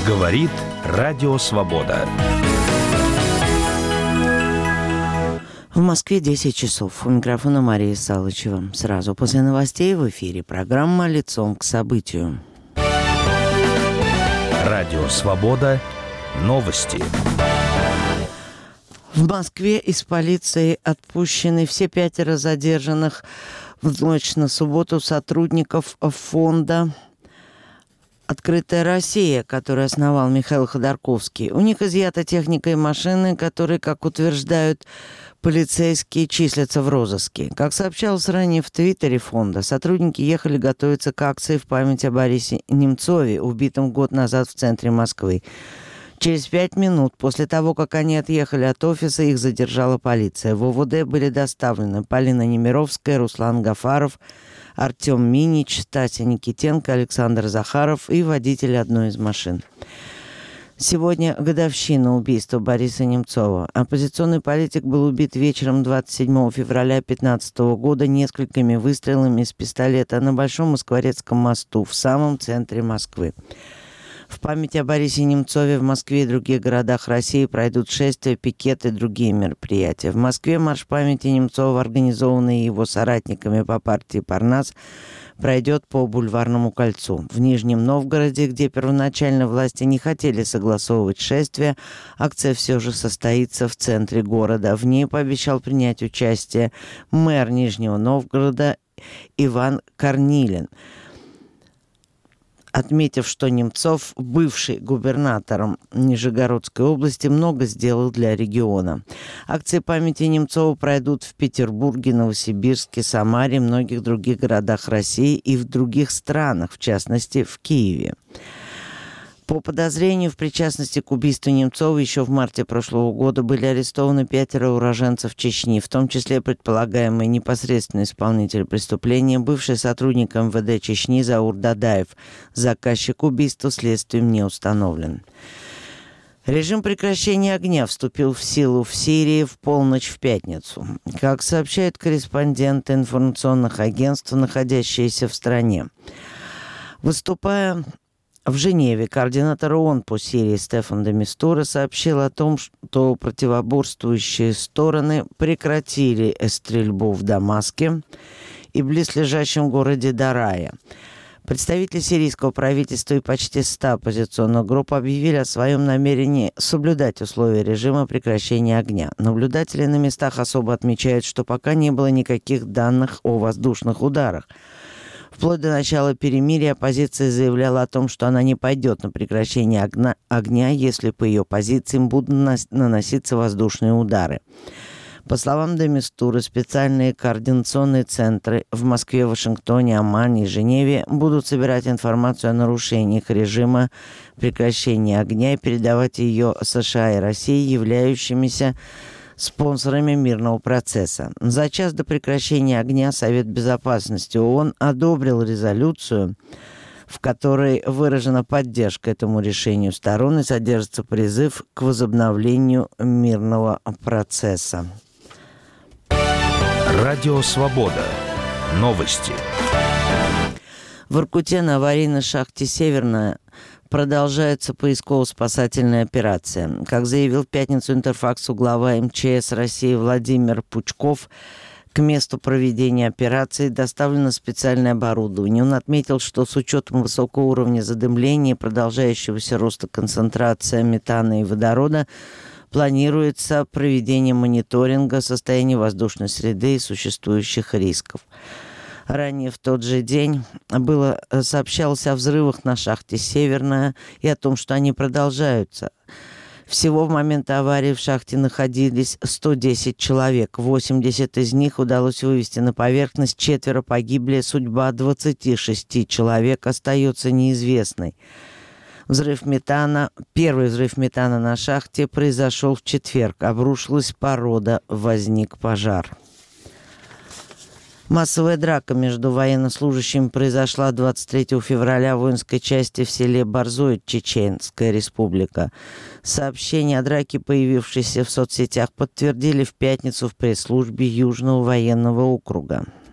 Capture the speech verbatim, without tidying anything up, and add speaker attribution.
Speaker 1: Говорит Радио Свобода.
Speaker 2: В Москве десять часов. У микрофона Мария Салычева. Сразу после новостей в эфире программа «Лицом к событию».
Speaker 1: Радио Свобода. Новости.
Speaker 2: В Москве из полиции отпущены все пятеро задержанных в ночь на субботу сотрудников фонда «Открытая Россия», который основал Михаил Ходорковский. У них изъята техника и машины, которые, как утверждают полицейские, числятся в розыске. Как сообщалось ранее в Твиттере фонда, сотрудники ехали готовиться к акции в память о Борисе Немцове, убитом год назад в центре Москвы. Через пять минут после того, как они отъехали от офиса, их задержала полиция. В ОВД были доставлены Полина Немировская, Руслан Гафаров, Артем Минич, Тася Никитенко, Александр Захаров и водитель одной из машин. Сегодня годовщина убийства Бориса Немцова. Оппозиционный политик был убит вечером двадцать седьмого февраля две тысячи пятнадцатого года несколькими выстрелами из пистолета на Большом Москворецком мосту в самом центре Москвы. В память о Борисе Немцове в Москве и других городах России пройдут шествия, пикеты и другие мероприятия. В Москве марш памяти Немцова, организованный его соратниками по партии «Парнас», пройдет по Бульварному кольцу. В Нижнем Новгороде, где первоначально власти не хотели согласовывать шествие, акция все же состоится в центре города. В ней пообещал принять участие мэр Нижнего Новгорода Иван Корнилин, отметив, что Немцов, бывший губернатором Нижегородской области, много сделал для региона. Акции памяти Немцова пройдут в Петербурге, Новосибирске, Самаре, многих других городах России и в других странах, в частности, в Киеве. По подозрению в причастности к убийству Немцова еще в марте прошлого года были арестованы пятеро уроженцев Чечни, в том числе предполагаемый непосредственный исполнитель преступления, бывший сотрудник эм вэ дэ Чечни Заур Дадаев. Заказчик убийства следствием не установлен. Режим прекращения огня вступил в силу в Сирии в полночь в пятницу. Как сообщают корреспонденты информационных агентств, находящиеся в стране. Выступая в Женеве, координатор ООН по Сирии Стефан де Мистура сообщил о том, что противоборствующие стороны прекратили стрельбу в Дамаске и близлежащем городе Дарая. Представители сирийского правительства и почти ста оппозиционных групп объявили о своем намерении соблюдать условия режима прекращения огня. Наблюдатели на местах особо отмечают, что пока не было никаких данных о воздушных ударах. Вплоть до начала перемирия оппозиция заявляла о том, что она не пойдет на прекращение огня, огня, если по ее позициям будут наноситься воздушные удары. По словам де Мистуры, специальные координационные центры в Москве, Вашингтоне, Омане и Женеве будут собирать информацию о нарушениях режима прекращения огня и передавать ее США и России, являющимися спонсорами мирного процесса. За час до прекращения огня Совет Безопасности ООН одобрил резолюцию, в которой выражена поддержка этому решению сторон и содержится призыв к возобновлению мирного процесса.
Speaker 1: Радио Свобода. Новости.
Speaker 2: В Иркуте на аварийной шахте «Северная» продолжается поисково-спасательная операция. Как заявил в пятницу Интерфаксу глава эм че эс России Владимир Пучков, к месту проведения операции доставлено специальное оборудование. Он отметил, что с учетом высокого уровня задымления и продолжающегося роста концентрации метана и водорода планируется проведение мониторинга состояния воздушной среды и существующих рисков. Ранее в тот же день было сообщалось о взрывах на шахте «Северная» и о том, что они продолжаются. Всего в момент аварии в шахте находились сто десять человек. восемьдесят из них удалось вывести на поверхность, четверо погибли, судьба двадцати шести человек остается неизвестной. Взрыв метана, первый взрыв метана на шахте произошел в четверг. Обрушилась порода, возник пожар. Массовая драка между военнослужащими произошла двадцать третьего февраля в воинской части в селе Борзой, Чеченская республика. Сообщение о драке, появившееся в соцсетях, подтвердили в пятницу в пресс-службе Южного военного округа.